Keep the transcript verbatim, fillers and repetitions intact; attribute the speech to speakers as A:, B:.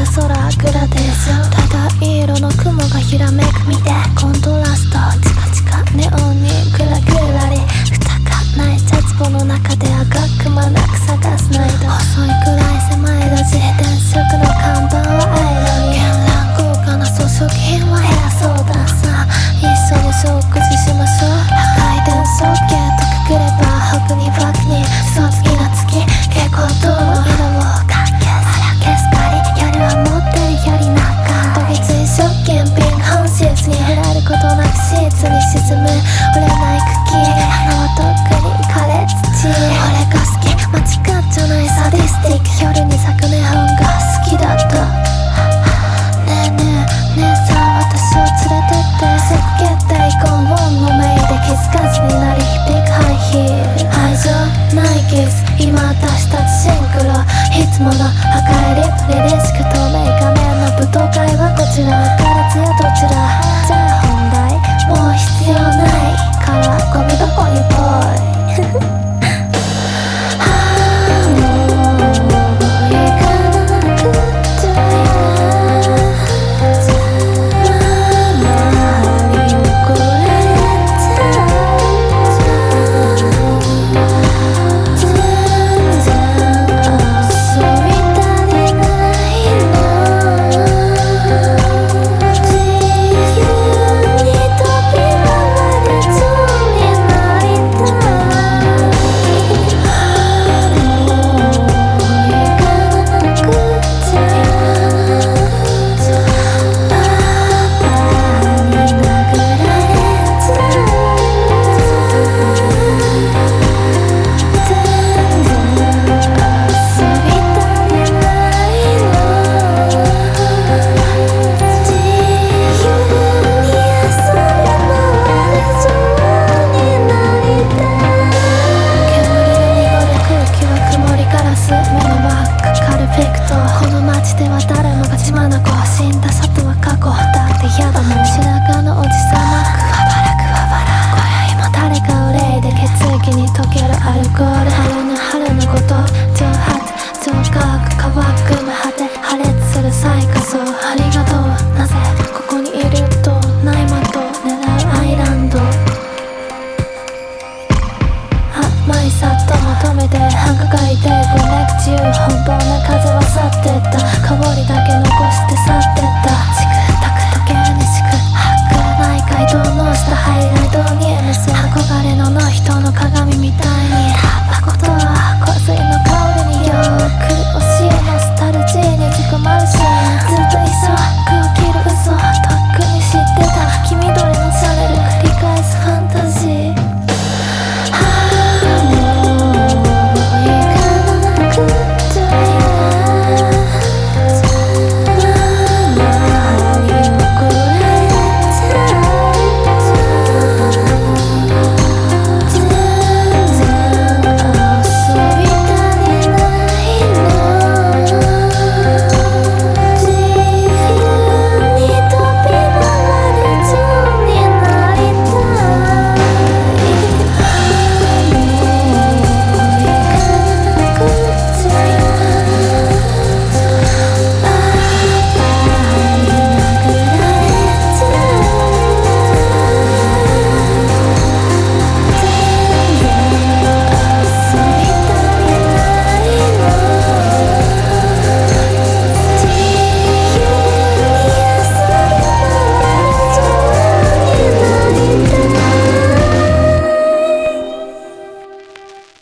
A: 空グラデーション、ただ色の雲がひらめく見てコントラストチカチカネオンにグラグラリ蓋がない絶望の中であがくまなく探すないと細いくらい狭い路地電飾の看板はアイロニー絢爛豪華な装飾品は偉そうださ一緒に食事しましょう破壊電装系とくくれば北にバックに嘘つきな月蛍光灯の色をかけ消すかり夜は持ってるより長いどぎつい食券瓶本質に触れることなくシーツに沈む売れない茎花はとっくに枯れ土俺が好き間違っちゃないサディスティック夜に咲くネオンが好きだったねえねえ姉さん私を連れてって即決定ゴンウォンのメイで気づかずになり響くハイヒール愛情ないキス今私たちシンクロいつもの